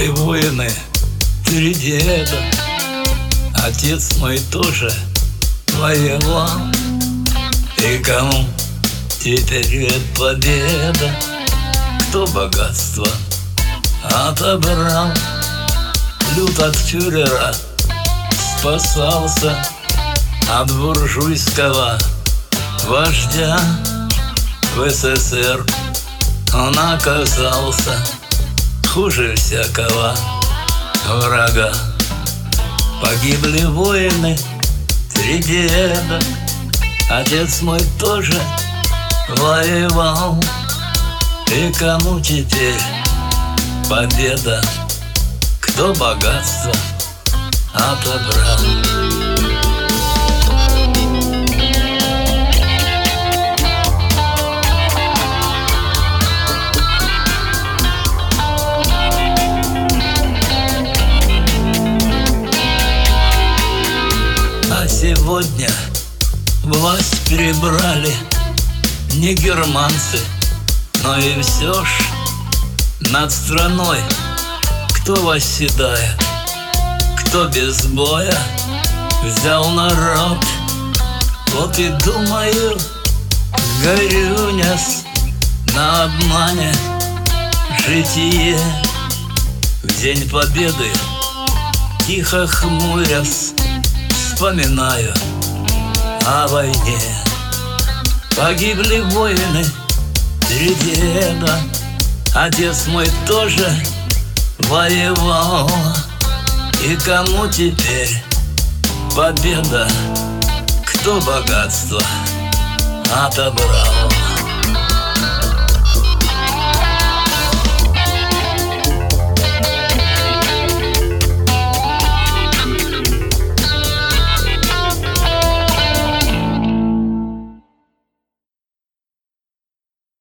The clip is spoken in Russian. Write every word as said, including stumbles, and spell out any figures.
Погибли воины, три деда. Отец мой тоже воевал. И кому теперь победа? Кто богатство отобрал? Люд от фюрера спасался от буржуйского вождя. В СССР он оказался хуже всякого врага. Погибли воины, три деда. Отец мой тоже воевал. И кому теперь победа? Кто богатство отобрал? А сегодня власть перебрали не германцы, но и все ж над страной кто восседает, кто без боя взял народ. Вот и думаю, горюнясь на обмане житие. В день победы, тихо хмурясь, вспоминаю о войне. Погибли воины, три деда. Отец мой тоже воевал. И кому теперь победа? Кто богатство отобрал?